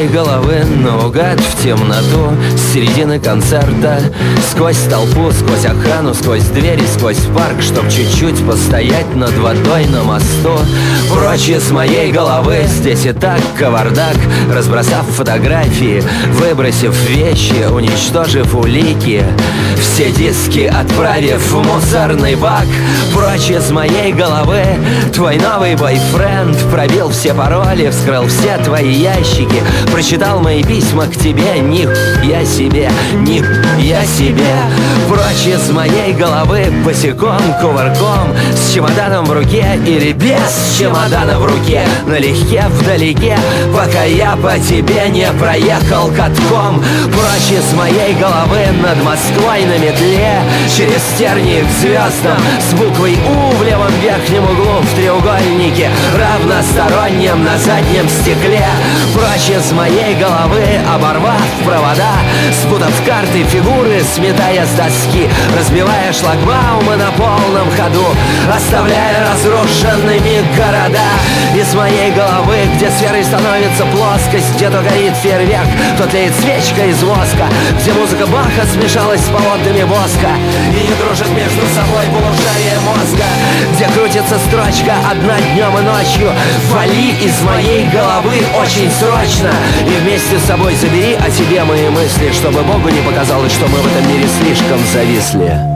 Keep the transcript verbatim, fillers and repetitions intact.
моей головы наугад в темноту с середины концерта, сквозь толпу, сквозь охрану, сквозь двери, сквозь парк, чтоб чуть-чуть постоять над водой на мосту. Прочь из моей головы, здесь и так кавардак, разбросав фотографии, выбросив вещи, уничтожив улики, все диски отправив в мусорный бак. Прочь из моей головы, твой новый бойфренд пробил все пароли, вскрыл все твои ящики, прочитал мои письма к тебе. Нихуя себе, нихуя себе. Прочь из моей головы, босиком, кувырком, с чемоданом в руке или без чемодана в руке, налегке вдалеке, пока я по тебе не проехал катком. Прочь из моей головы, над Москвой на метле, через тернии к звездам, с буквой У в левом верхнем углу в треугольнике равностороннем на заднем стекле. Прочь из моей головы, оборвав провода, спутав карты, фигуры, сметая с доски, разбивая шлагбаумы на полном ходу, оставляя разрушенными города. Из моей головы, где сферой становится плоскость, где то горит фейерверк, то тлеет свечка из воска, где музыка Баха смешалась с полотнами воска и не дружит между собой полушария мозга, где крутится строчка одна днем и ночью. Вали из моей головы очень срочно и вместе с собой забери о тебе мои мысли, чтобы Богу не показалось, что мы в этом мире слишком зависли.